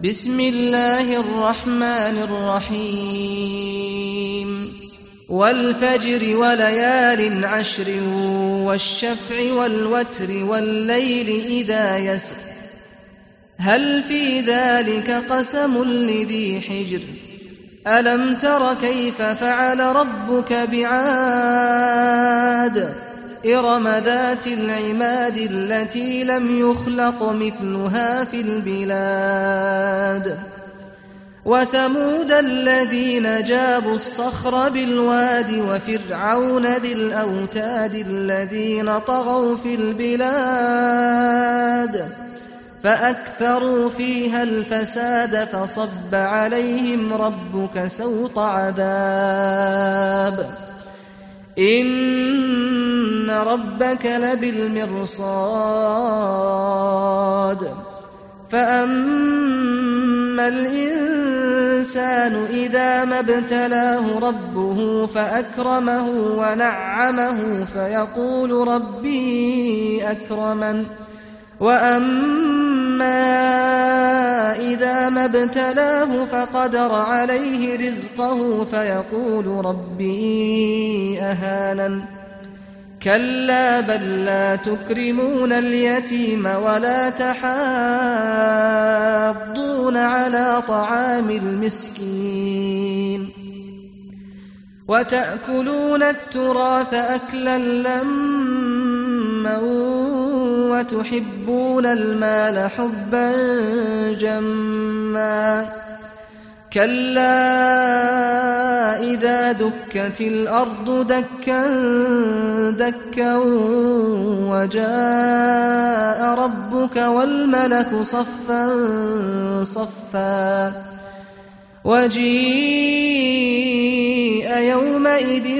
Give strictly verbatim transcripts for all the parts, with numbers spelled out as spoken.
بسم الله الرحمن الرحيم والفجر وليال عشر والشفع والوتر والليل إذا يسر هل في ذلك قسم لذي حجر ألم تر كيف فعل ربك بعاد إرم ذات العماد التي لم يخلق مثلها في البلاد وثمود الذين جابوا الصخر بالواد وفرعون ذي الأوتاد الذين طغوا في البلاد فأكثروا فيها الفساد فصب عليهم ربك سوط عذاب إن ربك لبالمرصاد فأما الإنسان إذا ما ابتلاه ربه فأكرمه ونعمه فيقول ربي أكرمن وأما إذا ما ابتلاه فقدر عليه رزقه فيقول ربي أهانن كلا بل لا تكرمون اليتيم ولا تحاضون على طعام المسكين وتأكلون التراث أكلا لما وتحبون المال حبا جما كلا إذا دكت الأرض دكا دكا وجاء ربك والملك صفا صفا وجيء يومئذ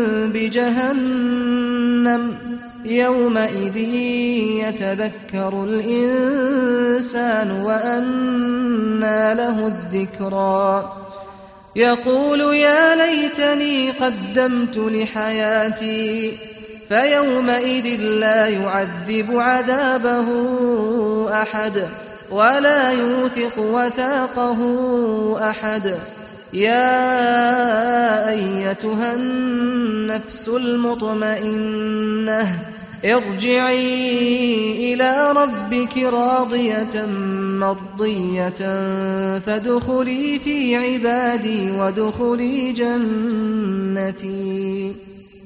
بجهنم يومئذ يتذكر الإنسان وأنى له الذكرى يقول يا ليتني قدمت لحياتي فيومئذ لا يعذب عذابه أحد ولا يوثق وثاقه أحد يا أيتها النفس المطمئنة ارجعي إلى ربك راضية مرضية فادخلي في عبادي وادخلي جنتي.